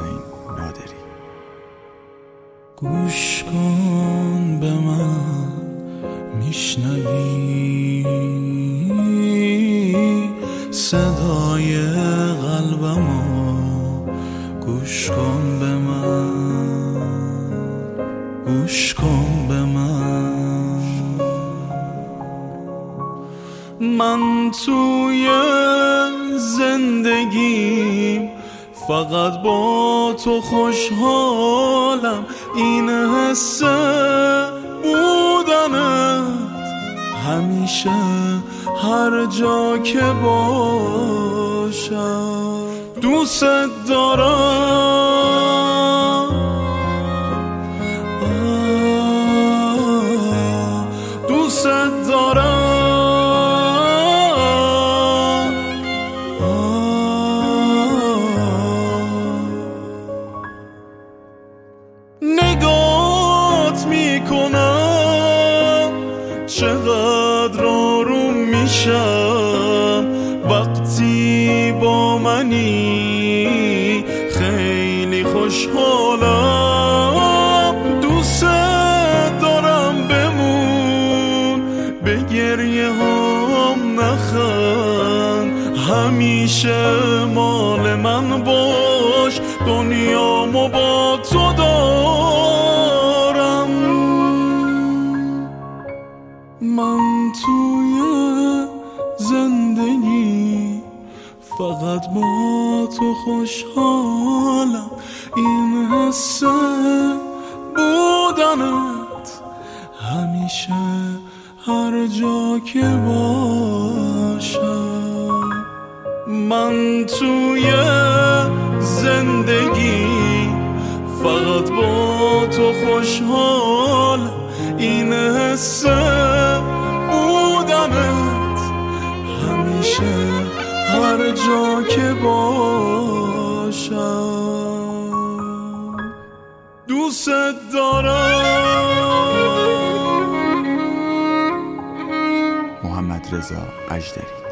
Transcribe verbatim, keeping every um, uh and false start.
حسین نادری. گوش کن به من، میشنوی صدای قلبمو؟ گوش کن به من، گوش کن به من. من توی زندگیم فقط با تو خوشحالم، این حس بودنت همیشه هر جا که باشم. دوست دارم، دوست دارم، نگات میکنم چقدر آروم میشم وقتی با منی، خیلی خوشحالم. دوست دارم بمون، به گریه هم نخند، همیشه مال من باش، دنیامو با تو دارم. من توی زندگی فقط با تو خوشحالم، این حس بودنت همیشه هر جا که باشم. من توی زندگی فقط با تو خوشحالم، این حس بودنت همیشه هر جا که باشم. دوست دارم. محمد رضا اژدری.